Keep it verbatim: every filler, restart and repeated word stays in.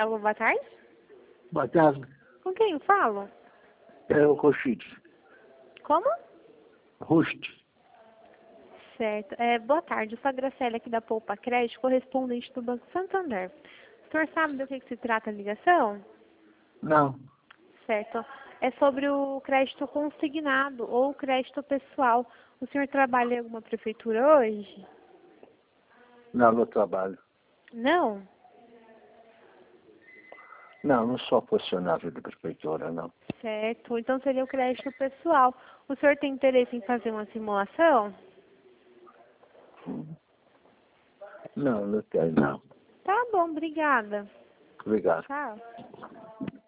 Alô, boa tarde? Boa tarde. Com quem eu falo? É o Rochite. Como? Rochite. Certo. É, boa tarde, eu sou a Graciela aqui da Poupa Crédito, correspondente do Banco Santander. O senhor sabe do que, que se trata a ligação? Não. Certo. É sobre o crédito consignado ou crédito pessoal. O senhor trabalha em alguma prefeitura hoje? Não, no trabalho. Não? Não, não sou funcionário de prefeitura, não. Certo. Então seria o crédito pessoal. O senhor tem interesse em fazer uma simulação? Não, não tenho, não. Tá bom, obrigada. Obrigado. Tchau.